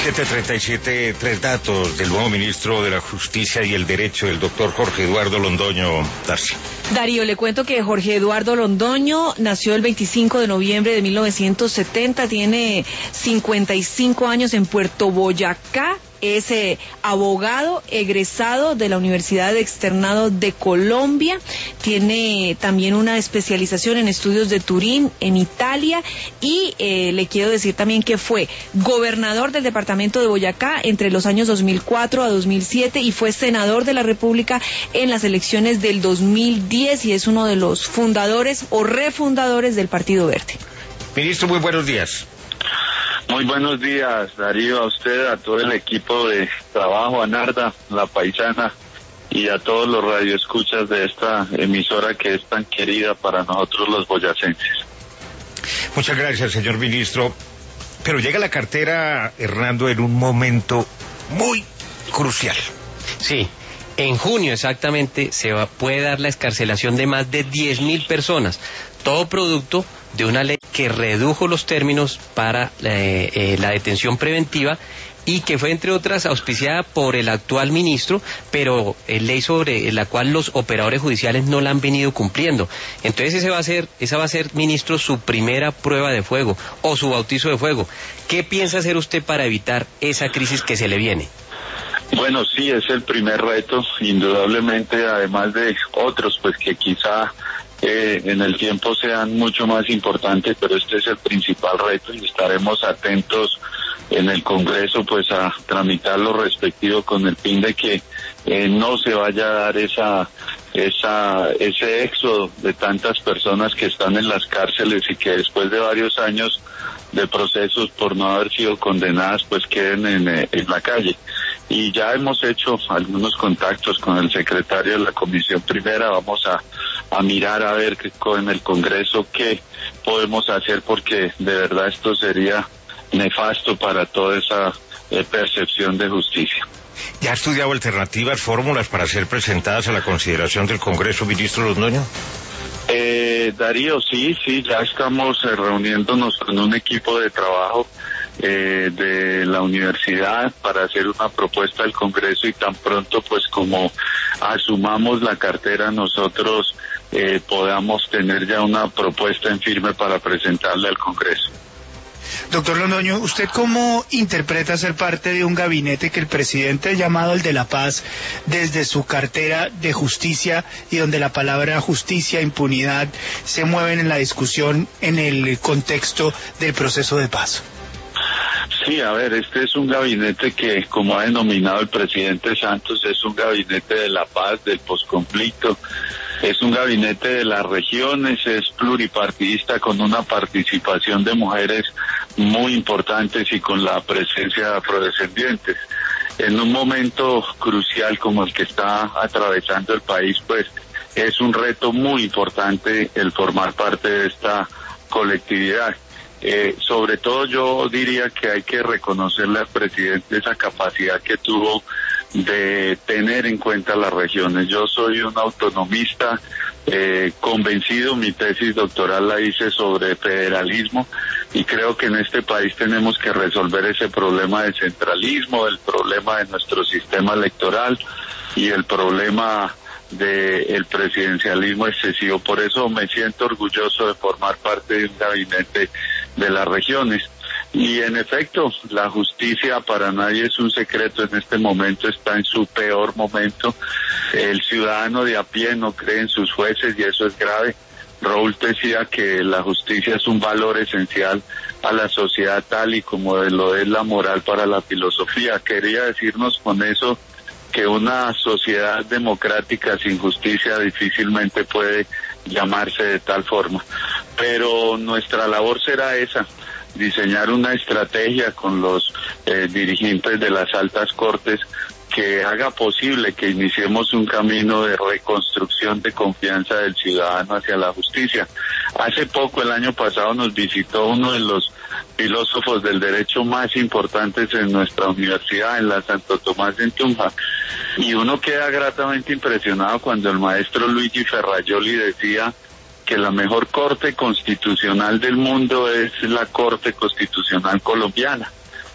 7:37, tres datos del nuevo ministro de la Justicia y el Derecho, el doctor Jorge Eduardo Londoño. Darcy. Darío, le cuento que Jorge Eduardo Londoño nació el 25 de noviembre de 1970, tiene 55 años en Puerto Boyacá. Es abogado egresado de la Universidad Externado de Colombia, tiene también una especialización en estudios de Turín en Italia y le quiero decir también que fue gobernador del departamento de Boyacá entre los años 2004 a 2007 y fue senador de la República en las elecciones del 2010 y es uno de los fundadores o refundadores del Partido Verde. Ministro, muy buenos días. Muy buenos días, Darío, a usted, a todo el equipo de trabajo, a Narda, La Paisana, y a todos los radioescuchas de esta emisora que es tan querida para nosotros los boyacenses. Muchas gracias, señor ministro. Pero llega la cartera, Hernando, en un momento muy crucial. Sí, en junio exactamente puede dar la excarcelación de más de 10.000 personas, todo producto de una ley que redujo los términos para la detención preventiva y que fue, entre otras, auspiciada por el actual ministro, pero ley sobre la cual los operadores judiciales no la han venido cumpliendo. Entonces esa va a ser, ministro, su primera prueba de fuego o su bautizo de fuego. ¿Qué piensa hacer usted para evitar esa crisis que se le viene? Bueno, sí, es el primer reto, indudablemente, además de otros, pues que quizá en el tiempo sean mucho más importantes, pero este es el principal reto y estaremos atentos en el Congreso pues a tramitar lo respectivo con el fin de que no se vaya a dar ese éxodo de tantas personas que están en las cárceles y que después de varios años de procesos por no haber sido condenadas pues queden en la calle. Y ya hemos hecho algunos contactos con el secretario de la Comisión Primera, vamos a mirar a ver en el Congreso qué podemos hacer porque de verdad esto sería nefasto para toda esa percepción de justicia. ¿Ya ha estudiado alternativas, fórmulas para ser presentadas a la consideración del Congreso, ministro Londoño? Darío, sí, ya estamos reuniéndonos con un equipo de trabajo de la universidad para hacer una propuesta al Congreso y tan pronto pues como asumamos la cartera nosotros podamos tener ya una propuesta en firme para presentarle al Congreso. Doctor Londoño, ¿usted cómo interpreta ser parte de un gabinete que el presidente ha llamado el de la paz desde su cartera de justicia y donde la palabra justicia, impunidad se mueven en la discusión en el contexto del proceso de paz? Sí, a ver, este es un gabinete que, como ha denominado el presidente Santos, es un gabinete de la paz, del posconflicto, es un gabinete de las regiones, es pluripartidista con una participación de mujeres muy importantes y con la presencia de afrodescendientes. En un momento crucial como el que está atravesando el país, pues es un reto muy importante el formar parte de esta colectividad. Sobre todo yo diría que hay que reconocerle al presidente esa capacidad que tuvo de tener en cuenta las regiones. Yo soy un autonomista convencido, mi tesis doctoral la hice sobre federalismo y creo que en este país tenemos que resolver ese problema de centralismo, el problema de nuestro sistema electoral y el problema del presidencialismo excesivo. Por eso me siento orgulloso de formar parte de un gabinete de las regiones. Y en efecto, la justicia para nadie es un secreto, en este momento está en su peor momento. El ciudadano de a pie no cree en sus jueces y eso es grave. Raúl decía que la justicia es un valor esencial a la sociedad tal y como lo es la moral para la filosofía. Quería decirnos con eso que una sociedad democrática sin justicia difícilmente puede llamarse de tal forma. Pero nuestra labor será esa, diseñar una estrategia con los dirigentes de las altas cortes que haga posible que iniciemos un camino de reconstrucción de confianza del ciudadano hacia la justicia. Hace poco, el año pasado, nos visitó uno de los filósofos del derecho más importantes en nuestra universidad, en la Santo Tomás de Tunja, y uno queda gratamente impresionado cuando el maestro Luigi Ferrajoli decía que la mejor corte constitucional del mundo es la Corte Constitucional colombiana.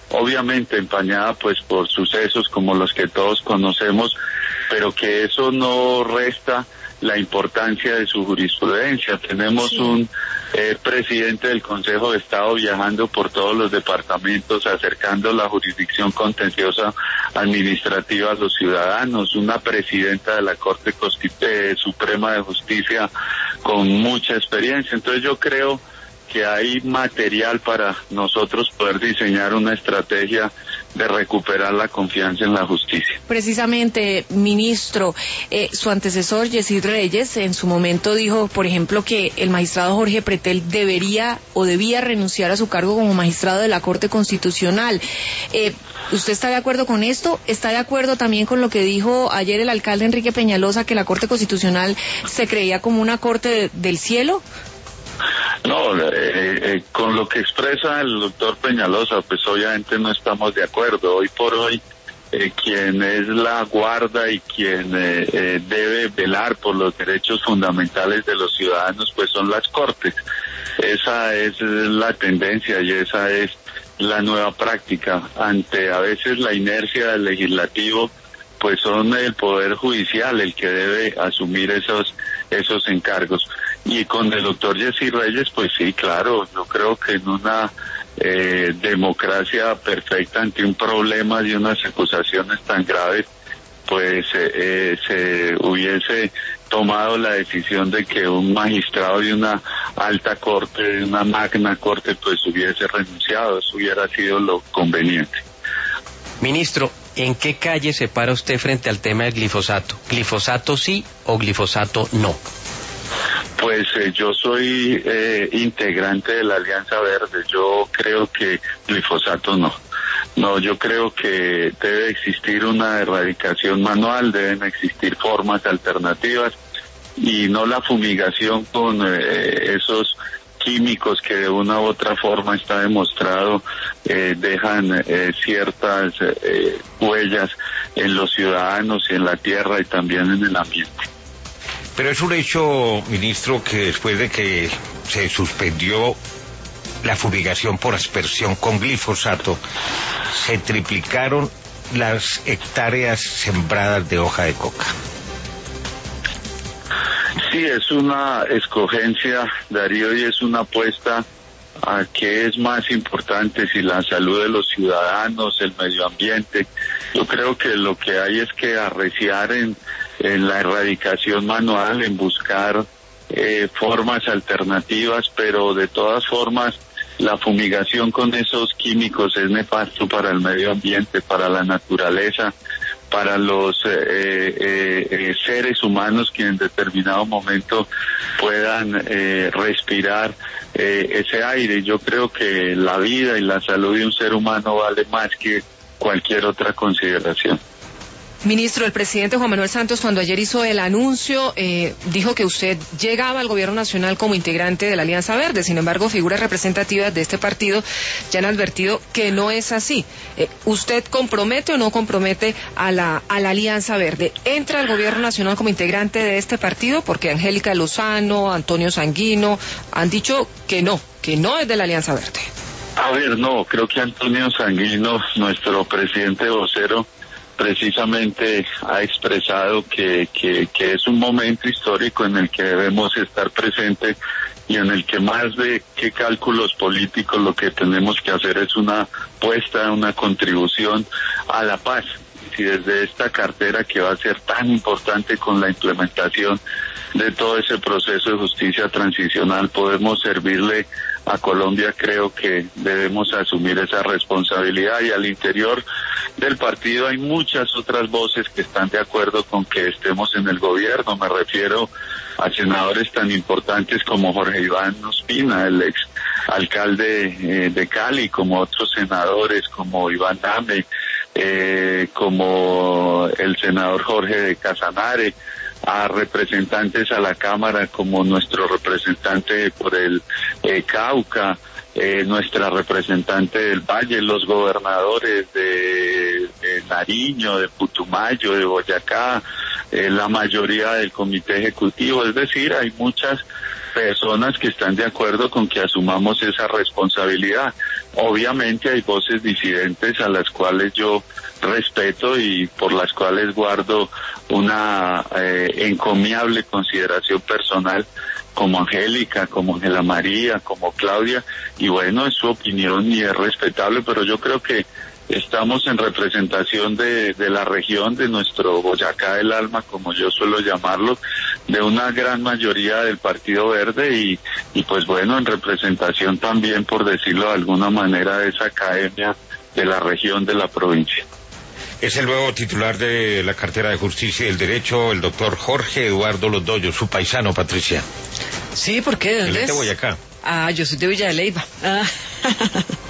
obviamente empañada pues por sucesos como los que todos conocemos, pero que eso no resta la importancia de su jurisprudencia. Tenemos un presidente del Consejo de Estado viajando por todos los departamentos, acercando la jurisdicción contenciosa administrativa a los ciudadanos, una presidenta de la Corte Suprema de Justicia con mucha experiencia. Entonces yo creo que hay material para nosotros poder diseñar una estrategia de recuperar la confianza en la justicia. Precisamente, ministro, su antecesor, Yesid Reyes, en su momento dijo, por ejemplo, que el magistrado Jorge Pretel debía renunciar a su cargo como magistrado de la Corte Constitucional. ¿Usted está de acuerdo con esto? ¿Está de acuerdo también con lo que dijo ayer el alcalde Enrique Peñalosa, que la Corte Constitucional se creía como una corte del cielo? No, con lo que expresa el doctor Peñalosa, pues obviamente no estamos de acuerdo. Hoy por hoy, quien es la guarda y quien debe velar por los derechos fundamentales de los ciudadanos, pues son las Cortes. Esa es la tendencia y esa es la nueva práctica. Ante a veces la inercia del legislativo, pues son el Poder Judicial el que debe asumir esos encargos. Y con el doctor Yesid Reyes, pues sí, claro, yo creo que en una democracia perfecta ante un problema y unas acusaciones tan graves, pues se hubiese tomado la decisión de que un magistrado de una alta corte, de una magna corte, pues hubiese renunciado. Eso hubiera sido lo conveniente. Ministro, ¿en qué calle se para usted frente al tema del glifosato? ¿Glifosato sí o glifosato no? Pues yo soy integrante de la Alianza Verde. Yo creo que glifosato no. No, yo creo que debe existir una erradicación manual, deben existir formas alternativas y no la fumigación con esos químicos que de una u otra forma está demostrado dejan ciertas huellas en los ciudadanos y en la tierra y también en el ambiente. Pero es un hecho, ministro, que después de que se suspendió la fumigación por aspersión con glifosato, se triplicaron las hectáreas sembradas de hoja de coca. Sí, es una escogencia, Darío, y es una apuesta a qué es más importante, si la salud de los ciudadanos, el medio ambiente. Yo creo que lo que hay es que arreciar en la erradicación manual, en buscar formas alternativas, pero de todas formas la fumigación con esos químicos es nefasto para el medio ambiente, para la naturaleza, para los seres humanos que en determinado momento puedan respirar ese aire. Yo creo que la vida y la salud de un ser humano vale más que cualquier otra consideración. Ministro, el presidente Juan Manuel Santos, cuando ayer hizo el anuncio, dijo que usted llegaba al gobierno nacional como integrante de la Alianza Verde. Sin embargo, figuras representativas de este partido ya han advertido que no es así. ¿Usted compromete o no compromete a la Alianza Verde? ¿Entra al gobierno nacional como integrante de este partido? Porque Angélica Lozano, Antonio Sanguino han dicho que no es de la Alianza Verde. A ver, no, creo que Antonio Sanguino, nuestro presidente vocero, precisamente ha expresado que es un momento histórico en el que debemos estar presentes y en el que más de que cálculos políticos lo que tenemos que hacer es una apuesta, una contribución a la paz. Si desde esta cartera que va a ser tan importante con la implementación de todo ese proceso de justicia transicional podemos servirle a Colombia, creo que debemos asumir esa responsabilidad, y al interior del partido hay muchas otras voces que están de acuerdo con que estemos en el gobierno. Me refiero a senadores tan importantes como Jorge Iván Ospina, el ex alcalde de Cali, como otros senadores como Iván Dame, como el senador Jorge de Casanare, a representantes a la Cámara como nuestro representante por el Cauca, nuestra representante del Valle, los gobernadores de Nariño, de Putumayo, de Boyacá, la mayoría del comité ejecutivo. Es decir, hay muchas personas que están de acuerdo con que asumamos esa responsabilidad. obviamente hay voces disidentes a las cuales yo respeto y por las cuales guardo una encomiable consideración personal, como Angélica, como Ángela María, como Claudia, y bueno, es su opinión y es respetable, pero yo creo que estamos en representación de la región, de nuestro Boyacá del alma, como yo suelo llamarlo, de una gran mayoría del Partido Verde y pues bueno, en representación también, por decirlo de alguna manera, de esa academia de la región, de la provincia. Es el nuevo titular de la cartera de Justicia y el Derecho, el doctor Jorge Eduardo Londoño, su paisano, Patricia. Sí, ¿por qué? ¿De dónde es? De Boyacá. Ah, yo soy de Villa de Leyva.